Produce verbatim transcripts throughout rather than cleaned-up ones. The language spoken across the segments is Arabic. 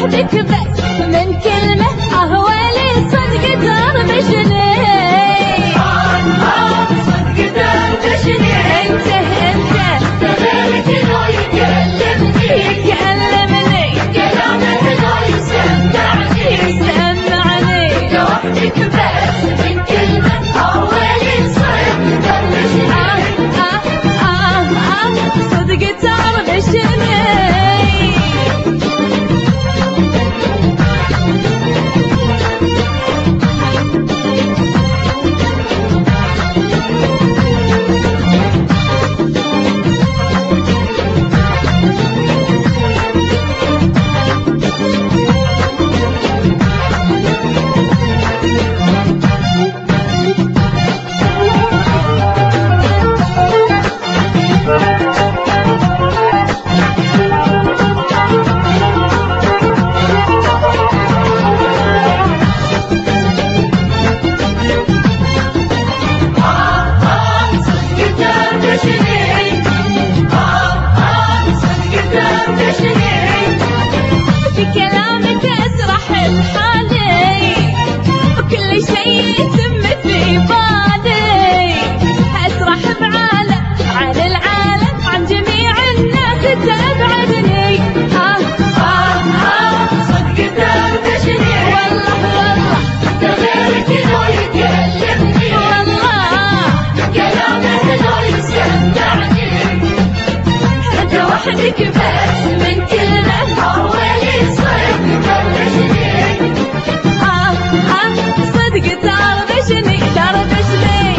وحدك بس من كلمة أهوالي صدق تربشني صدق تربشني انت انت غيرك لو يكلمني يكلمني كلامك لو يسمعني يسمعني وحدك بس من كلمة أهوالي صدق تربشني آه آه آه صدق تربشني في كلامك اسرح بحالي وكل شيء يتم في بالي اسرح بعالم عن العالم عن جميع الناس تبعدني آه آه آه صدق تردشني والله والله غيرك لو يكلمني والله كلامك لو يسمعني انت وحدك بس من كلمة أولي صدق تربشني آه آه صدق تربشني تربشني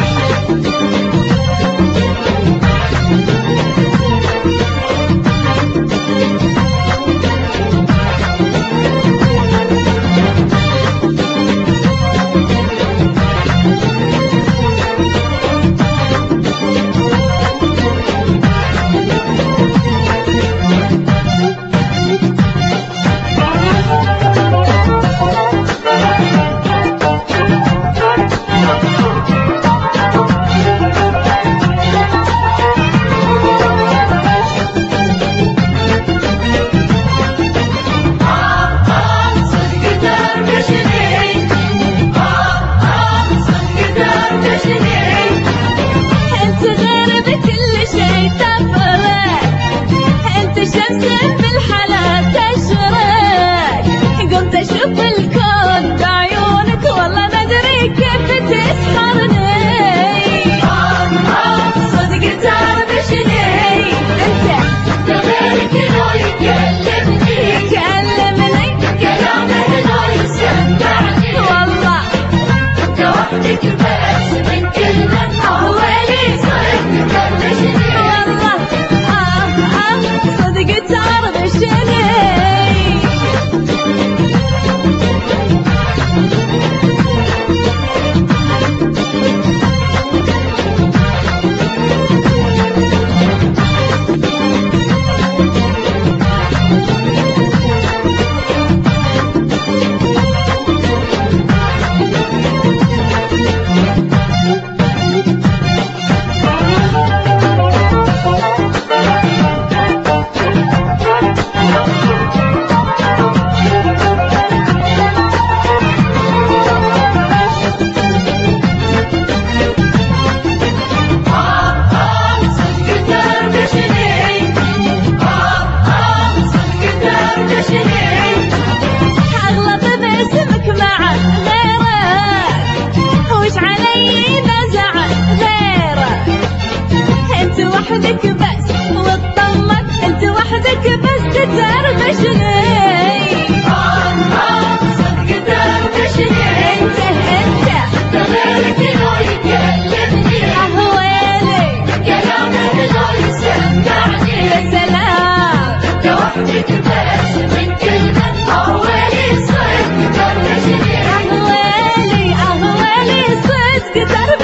شمس بالحلا تشرق قمت اشوف الكون بعيونك والله ما ادري كيف تسحرني صدق تربشني انت غيرك لو يكلمني يكلمني كلامك لو يسمعني والله انت وحدك بس من كلمة أولي صدق تربشني والله آه آه صدق تربشني اغلط باسمك مع غيرك وش علي بزعل غيرك انت وحدك بس واطمن انت وحدك بس تتربشني صدق تربشني انت انت غيرك لو يكلمني اهوالي كلامك لو يسمعني يا سلام انت وحدك بس من كلمة أهوالي صدق تربشني أهوالي أهوالي صدق تربشني